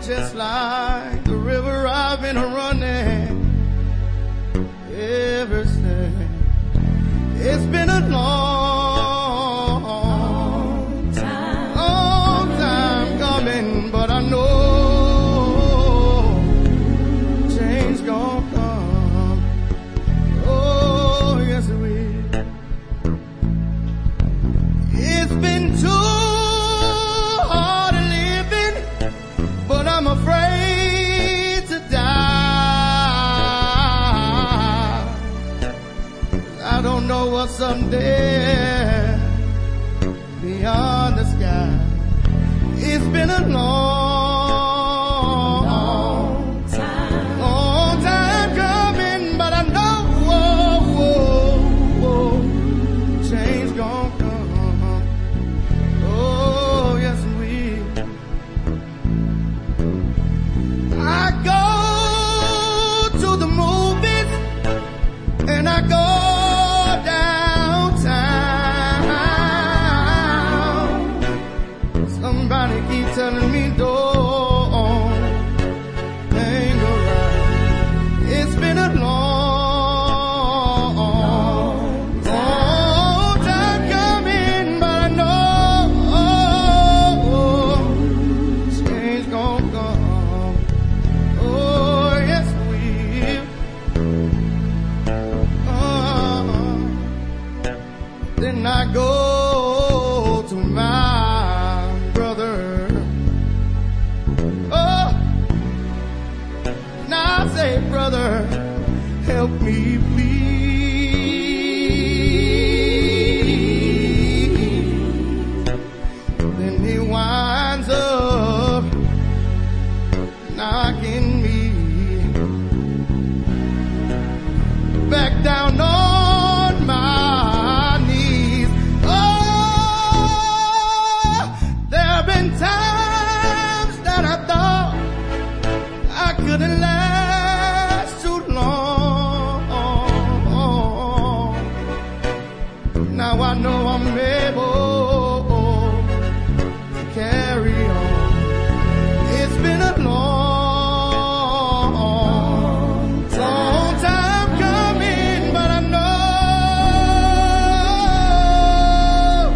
just like the river I've been running ever since. It's been a long time coming, but I know change gonna come. Oh, yes it will. It's been too hard living, but I'm afraid to die. I don't know what's up there beyond the sky. It's been a long time coming, but I know change gonna come. Oh, yes it will. I go to the movies and I go downtown. Somebody keep telling me don't hang around. It's been a long time coming, but I know change gonna come. Oh, yes it will. Then I go to my brother. Oh, now I say, brother, help me please. Then he winds up knocking me back down on my knees. Oh, there have been times that I thought I couldn't last too long. Now I know I'm able to carry on. It's been a long time coming, but I know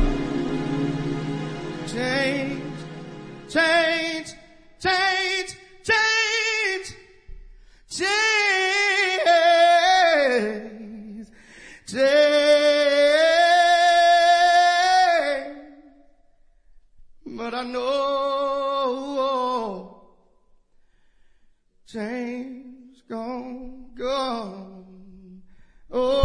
change, change, change, change, change, change. But I know change gonna come. Oh.